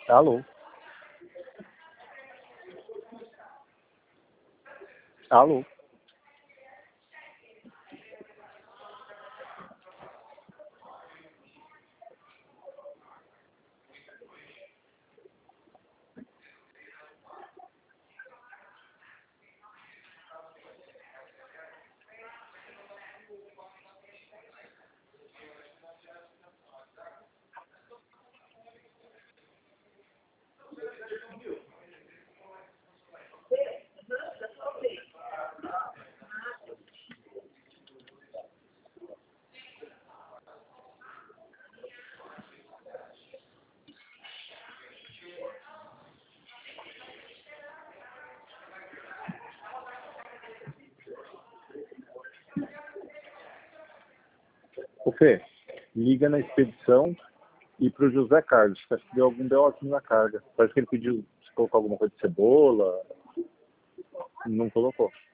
Alô? Alô? Ô Fê, liga na expedição e pro José Carlos. Acho que deu algum BO aqui na carga. Parece que ele pediu se colocar alguma coisa de cebola. Não colocou.